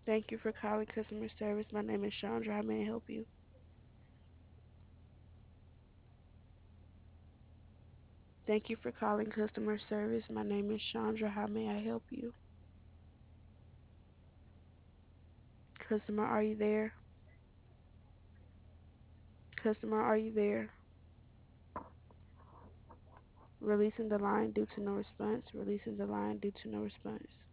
Thank you for calling customer service. My name is Chandra. How may I help you? Thank you for calling customer service. My name is Chandra. How may I help you? Customer, are you there? Customer, are you there? Releasing the line due to no response. Releasing the line due to no response.